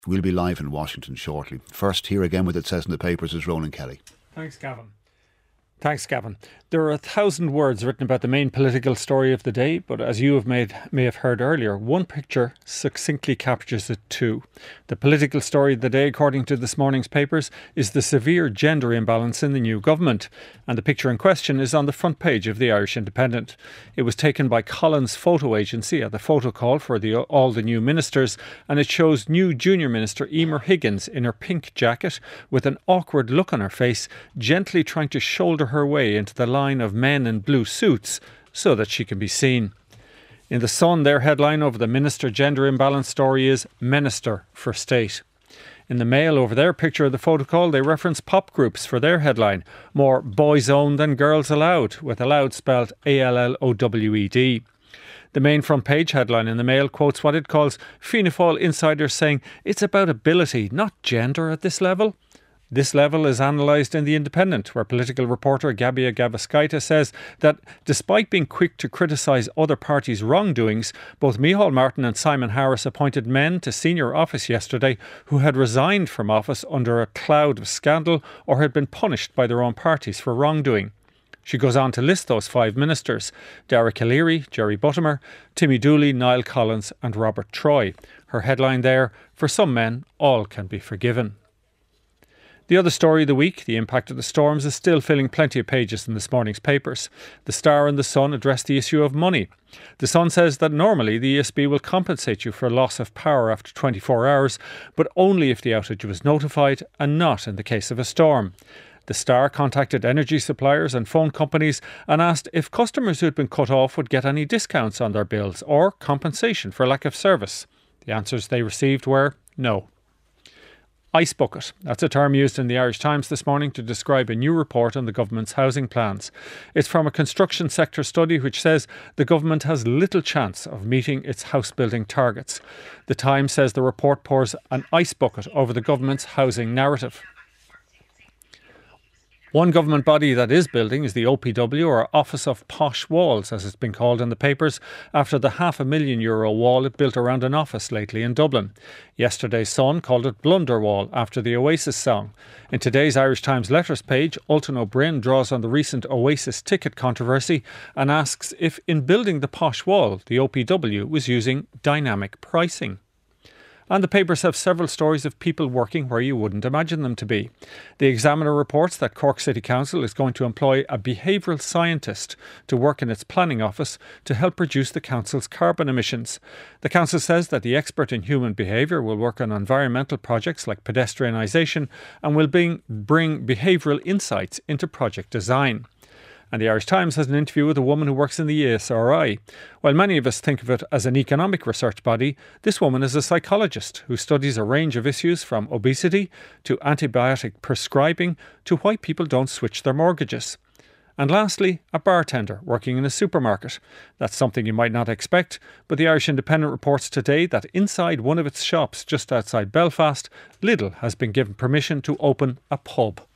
We'll be live in Washington shortly. First, here again what it says in the papers is Ronan Kelly. Thanks, Gavin. There are 1,000 words written about the main political story of the day, but as you may have heard earlier, one picture succinctly captures it too. The political story of the day, according to this morning's papers, is the severe gender imbalance in the new government. And the picture in question is on the front page of the Irish Independent. It was taken by Collins Photo Agency at the photo call for all the new ministers, and it shows new Junior Minister Emer Higgins in her pink jacket with an awkward look on her face, gently trying to shoulder her way into the line of men in blue suits so that she can be seen. In the Sun, their headline over the minister gender imbalance story is Minister for State. In the Mail, over their picture of the photo call, they reference pop groups for their headline, more boys owned than girls allowed, with allowed spelled ALLOWED. The main front page headline in the Mail quotes what it calls Fianna Fáil insiders saying it's about ability, not gender at this level. This level is analysed in The Independent, where political reporter Gabia Gavaskaita says that despite being quick to criticise other parties' wrongdoings, both Micheál Martin and Simon Harris appointed men to senior office yesterday who had resigned from office under a cloud of scandal or had been punished by their own parties for wrongdoing. She goes on to list those 5 ministers: Derek O'Leary, Jerry Buttimer, Timmy Dooley, Niall Collins and Robert Troy. Her headline there, for some men, all can be forgiven. The other story of the week, the impact of the storms, is still filling plenty of pages in this morning's papers. The Star and the Sun address the issue of money. The Sun says that normally the ESB will compensate you for loss of power after 24 hours, but only if the outage was notified and not in the case of a storm. The Star contacted energy suppliers and phone companies and asked if customers who had been cut off would get any discounts on their bills or compensation for lack of service. The answers they received were no. Ice bucket. That's a term used in the Irish Times this morning to describe a new report on the government's housing plans. It's from a construction sector study which says the government has little chance of meeting its house building targets. The Times says the report pours an ice bucket over the government's housing narrative. One government body that is building is the OPW, or Office of Posh Walls, as it's been called in the papers, after the €500,000 wall it built around an office lately in Dublin. Yesterday's Sun called it Blunderwall, after the Oasis song. In today's Irish Times letters page, Ultan O'Brien draws on the recent Oasis ticket controversy and asks if in building the posh wall, the OPW was using dynamic pricing. And the papers have several stories of people working where you wouldn't imagine them to be. The Examiner reports that Cork City Council is going to employ a behavioural scientist to work in its planning office to help reduce the council's carbon emissions. The council says that the expert in human behaviour will work on environmental projects like pedestrianisation and will bring behavioural insights into project design. And the Irish Times has an interview with a woman who works in the ESRI. While many of us think of it as an economic research body, this woman is a psychologist who studies a range of issues from obesity to antibiotic prescribing to why people don't switch their mortgages. And lastly, a bartender working in a supermarket. That's something you might not expect, but the Irish Independent reports today that inside one of its shops just outside Belfast, Lidl has been given permission to open a pub.